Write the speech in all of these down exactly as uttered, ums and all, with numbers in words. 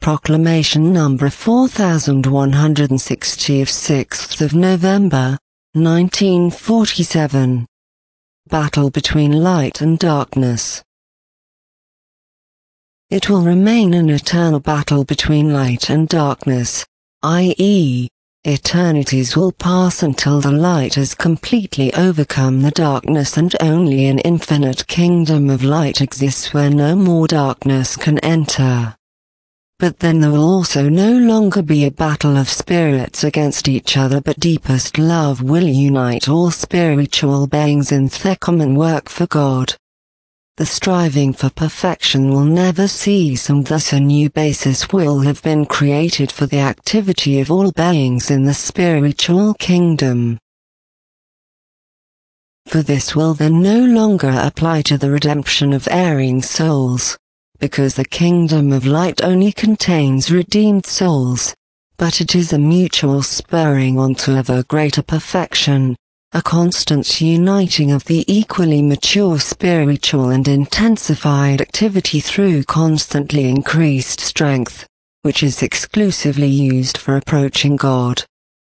Proclamation number four thousand one hundred sixty of sixth of November, nineteen forty-seven. Battle between light and darkness. It will remain an eternal battle between light and darkness, that is, eternities will pass until the light has completely overcome the darkness and only an infinite kingdom of light exists where no more darkness can enter. But then there will also no longer be a battle of spirits against each other, but deepest love will unite all spiritual beings in their common work for God. The striving for perfection will never cease, and thus a new basis will have been created for the activity of all beings in the spiritual kingdom. For this will then no longer apply to the redemption of erring souls, because the kingdom of light only contains redeemed souls, but it is a mutual spurring on to ever greater perfection, a constant uniting of the equally mature spiritual and intensified activity through constantly increased strength, which is exclusively used for approaching God.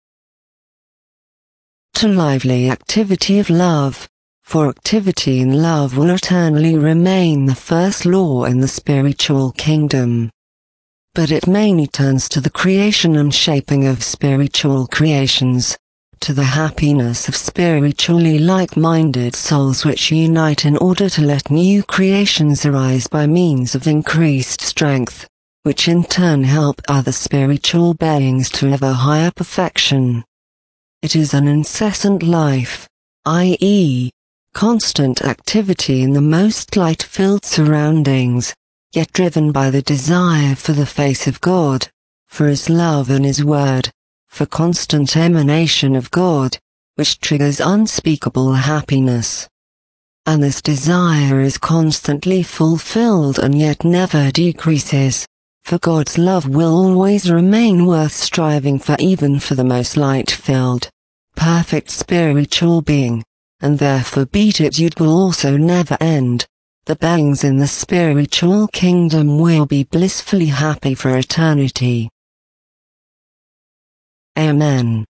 To lively activity of love, for activity in love will eternally remain the first law in the spiritual kingdom. But it mainly turns to the creation and shaping of spiritual creations, to the happiness of spiritually like-minded souls which unite in order to let new creations arise by means of increased strength, which in turn help other spiritual beings to ever higher perfection. It is an incessant life, that is, constant activity in the most light-filled surroundings, yet driven by the desire for the face of God, for His love and His word, for constant emanation of God, which triggers unspeakable happiness. And this desire is constantly fulfilled and yet never decreases, for God's love will always remain worth striving for, even for the most light-filled, perfect spiritual being. And therefore beatitude will also never end. The beings in the spiritual kingdom will be blissfully happy for eternity. Amen.